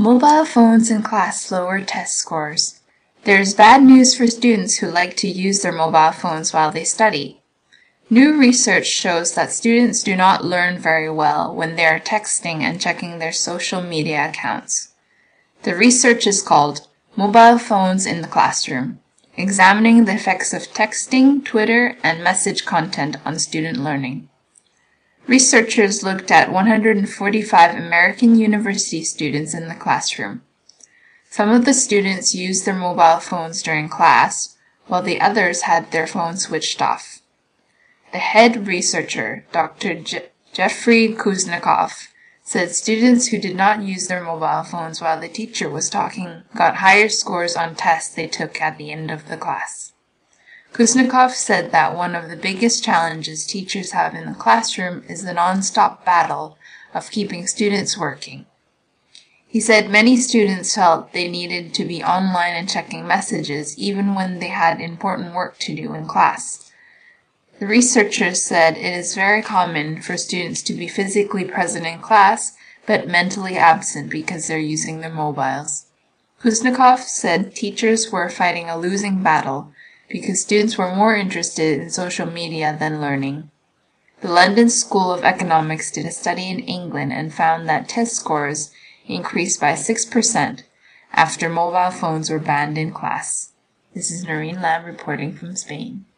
Mobile phones in class lower test scores. There's bad news for students who like to use their mobile phones while they study. New research shows that students do not learn very well when they are texting and checking their social media accounts. The research is called Mobile Phones in the Classroom, examining the effects of texting, Twitter, and message content on student learning. Researchers looked at 145 American university students in the classroom. Some of the students used their mobile phones during class, while the others had their phones switched off. The head researcher, Dr. Jeffrey Kuznikov, said students who did not use their mobile phones while the teacher was talking got higher scores on tests they took at the end of the class. Kuznikov said that one of the biggest challenges teachers have in the classroom is the non-stop battle of keeping students working. He said many students felt they needed to be online and checking messages even when they had important work to do in class. The researchers said it is very common for students to be physically present in class but mentally absent because they're using their mobiles. Kuznikov said teachers were fighting a losing battle because students were more interested in social media than learning. The London School of Economics did a study in England and found that test scores increased by 6% after mobile phones were banned in class. This is Noreen Lam reporting from Spain.